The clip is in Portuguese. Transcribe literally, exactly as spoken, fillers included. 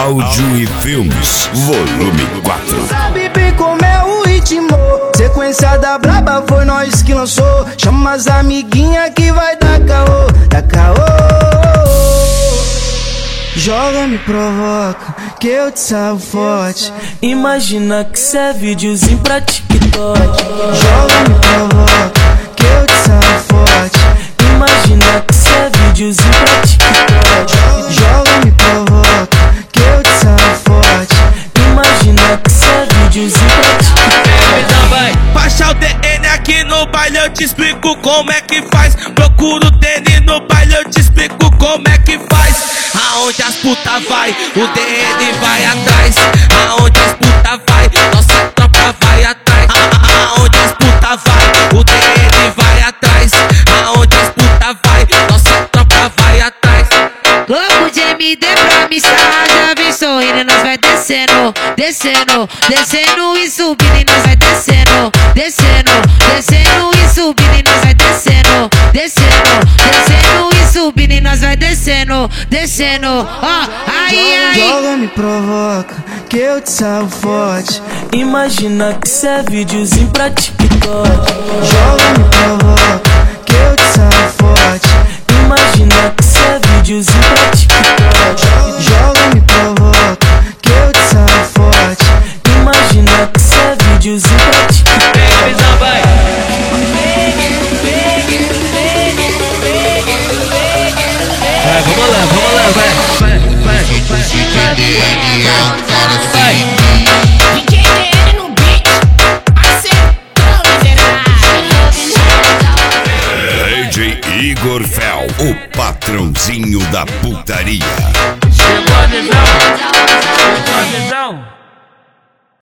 Áudio e Filmes, volume quatro. Sabe bem como é o ritmo, sequência da braba foi nós que lançou. Chama as amiguinha que vai dar caô, dar caô. Joga, me provoca, que eu te salvo forte. Imagina que cê é videozinho pra TikTok. Joga, me provoca, que eu te salvo forte. Imagina que cê é videozinho pra TikTok. Joga, me provoca, que eu te salvo forte. Imagina que cê é videozinho pra TikTok. Então vai, baixa o D N aqui no baile, eu te explico como é que faz. Procura o D N no baile, eu te explico como é que faz. Aonde as puta vai, o D N vai atrás. Aonde as puta vai, nossa tropa vai atrás. Aonde as puta vai, o D N vai atrás. Aonde as puta vai, nossa tropa vai atrás. Louco de M D pra me sarrar, já vem sorrindo e nós vai descendo, descendo, descendo e subindo e nós vai descendo, descendo, descendo e subindo e nós vai descendo, descendo, descendo e subindo e nós vai descendo, descendo, ó, aí, aí. Joga, me provoca, que eu te salvo forte. Imagina que cê é videozinho pra TikTok. Joga, me provoca, que eu te salvo forte. Imagina que cê é videozinho pra TikTok. Joga, me provoca, que eu te salvo forte. Imagina que cê é videozinho pra TikTok. Então vai. Vai, vamos lá, vamos lá, vai, vai, vai, vai, vai, vai. D J D N no beat, acertou, miserável. D J Igor Fel, o patrãozinho da putaria.